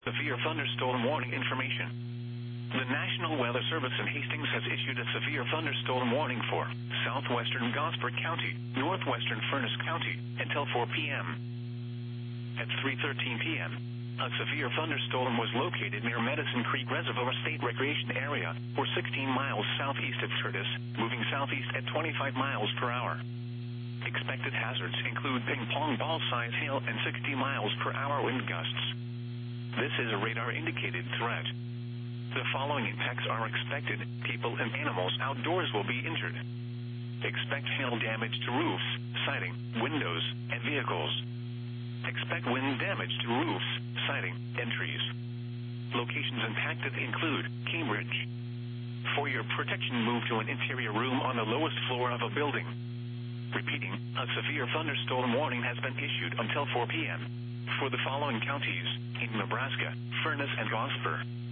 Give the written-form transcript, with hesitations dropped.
Severe thunderstorm warning information. The National Weather Service in Hastings has issued a severe thunderstorm warning for southwestern Gosford County, northwestern Furness County, until 4 p.m. At 3:13 p.m., a severe thunderstorm was located near Medicine Creek Reservoir State Recreation Area, or 16 miles southeast of Curtis, moving southeast at 25 miles per hour. Expected hazards include ping-pong ball-size hail and 60 miles per hour wind gusts. This is a radar-indicated threat. The following impacts are expected. People and animals outdoors will be injured. Expect hail damage to roofs, siding, windows, and vehicles. Expect wind damage to roofs, siding, and trees. Locations impacted include Cambridge. For your protection, move to an interior room on the lowest floor of a building. Repeating, a severe thunderstorm warning has been issued until 4 p.m. for the following counties in Nebraska: Furness and Gosford.